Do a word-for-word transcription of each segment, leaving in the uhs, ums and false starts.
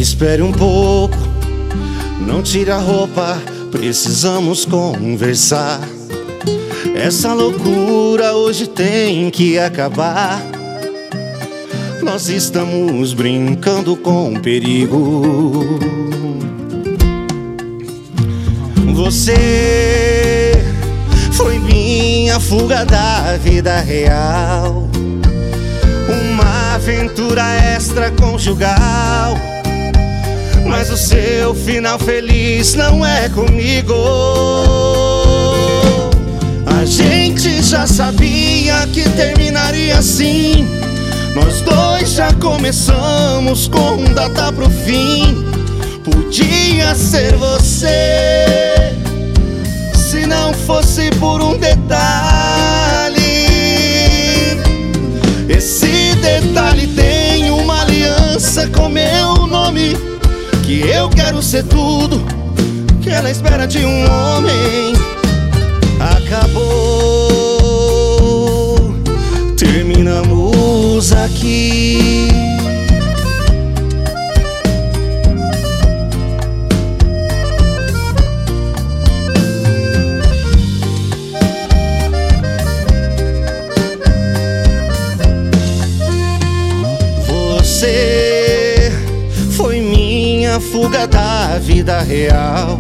Espere um pouco, não tire a roupa, precisamos conversar. Essa loucura hoje tem que acabar. Nós estamos brincando com perigo. Você foi minha fuga da vida real, uma aventura extraconjugal. Mas o seu final feliz não é comigo. A gente já sabia que terminaria assim. Nós dois já começamos com data pro fim. Podia ser você, se não fosse por um detalhe. Esse detalhe tem uma aliança com meu nome, que eu quero ser tudo que ela espera de um homem. Acabou, terminamos aqui. Você foi minha fuga da vida real,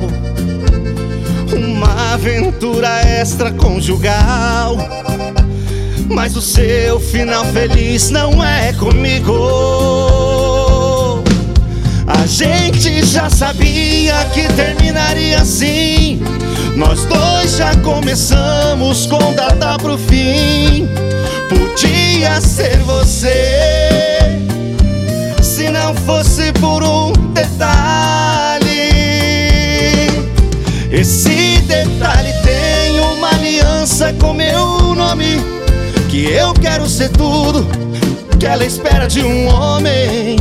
uma aventura extraconjugal. Mas o seu final feliz não é comigo. A gente já sabia que terminaria assim. Nós dois já começamos com data pro fim. Podia ser você, se não fosse por um detalhe. Esse detalhe tem uma aliança com meu nome, que eu quero ser tudo que ela espera de um homem.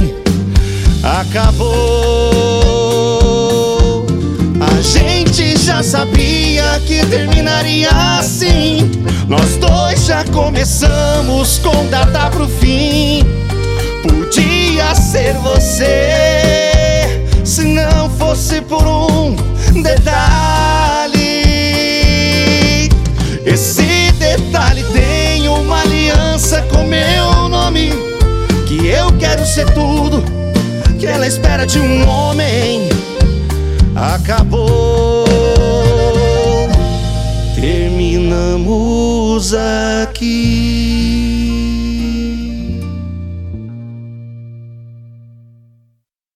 Acabou, a gente já sabia que terminaria assim. Nós dois já começamos com data pro fim. Podia ser você, se não fosse por um detalhe. Esse detalhe tem uma aliança com meu nome, que eu quero ser tudo que ela espera de um homem. Acabou, terminamos aqui.